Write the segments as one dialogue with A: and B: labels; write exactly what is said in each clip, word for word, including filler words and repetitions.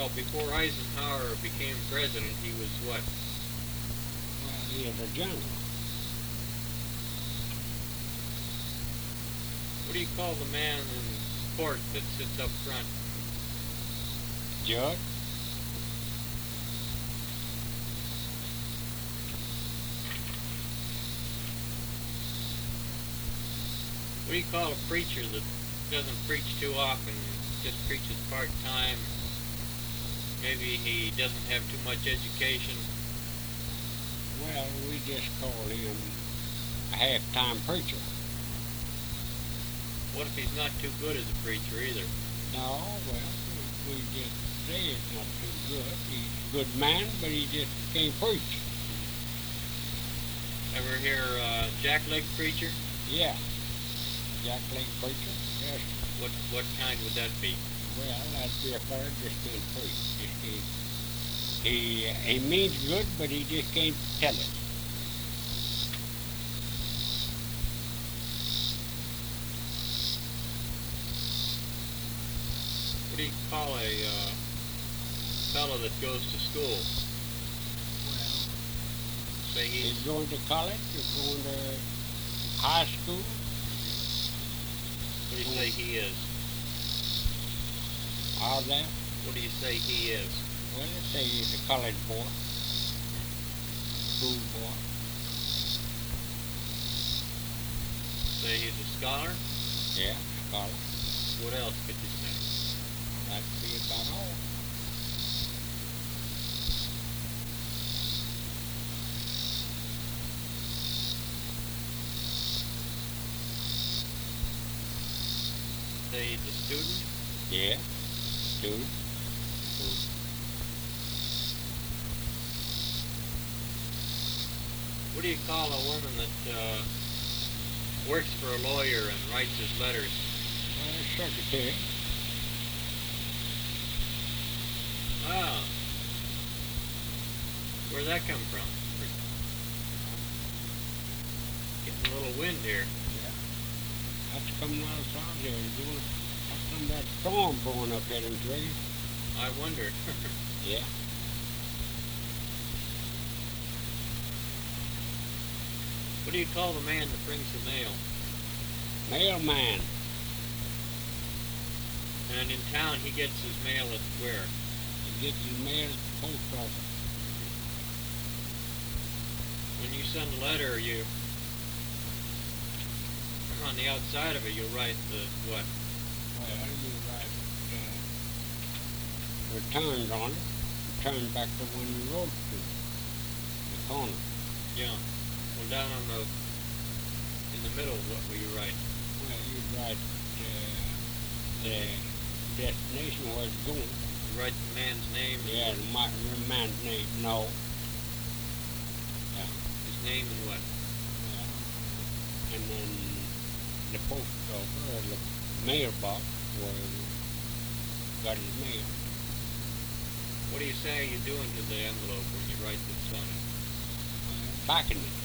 A: Well, before Eisenhower became president, he was what?
B: Well, he was a general.
A: What do you call the man in court that sits up front?
B: Judge?
A: What do you call a preacher that doesn't preach too often, just preaches part-time? Maybe he doesn't have too much education.
B: Well, we just call him a half-time preacher.
A: What if he's not too good as a preacher either?
B: No, well, we, we just say it's not too good. He's a good man, but he just can't preach.
A: Ever hear uh, jackleg preacher?
B: Yeah. Jackleg preacher? Yes.
A: What what kind would that be?
B: Well, that'd be a fella just can't preach. Just can't. He, he means good, but he just can't tell it.
A: What do you call a uh, fellow that goes to school?
B: Well,
A: Say he's,
B: he's going to college, he's going to high school.
A: what do you say he is?
B: All that.
A: What do you say he is?
B: Well, let's say he's a college boy, school boy.
A: Say he's a scholar?
B: Yeah, scholar.
A: What else could you say?
B: That'd be about all.
A: Say he's a student?
B: Yeah, student. student.
A: What do you call a woman that uh, works for a lawyer and writes his letters?
B: Uh, secretary.
A: Wow. Where'd that come from? Getting a little wind here.
B: Yeah. That's coming out of south here. Doing, that's from that storm blowing up there in trees.
A: I wonder.
B: Yeah.
A: What do you call the man that brings the mail?
B: Mailman.
A: And in town he gets his mail at where?
B: He gets his mail at the post office.
A: When you send a letter, you on the outside of it you'll write the what?
B: Well, you write uh, returns on it. Return back to when you wrote it to. The corner.
A: Yeah. Well, down on the in the middle, what will you write?
B: Well, you write uh, the destination where it's going.
A: You write the man's name.
B: Yeah, the ma- the man's name. No. Yeah.
A: His name and what?
B: Yeah. And then the post office or the mailbox where he got his mail.
A: What do you say you doing to the envelope when you write this on it?
B: Uh, backing it.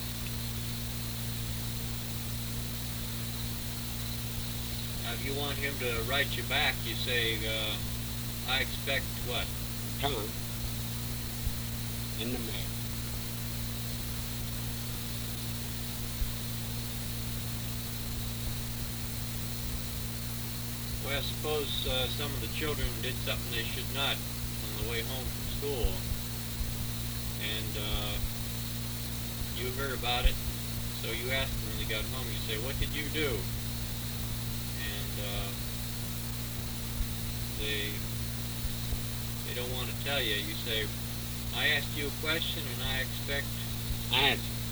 A: Now, if you want him to write you back, you say, uh, I expect what?
B: Return in the mail.
A: Well, suppose uh, some of the children did something they should not on the way home from school, and uh, you heard about it, so you asked them when they got home, you say, what did you do? And uh, they they don't want to tell you. You say, I asked you a question and I expect
B: Answer.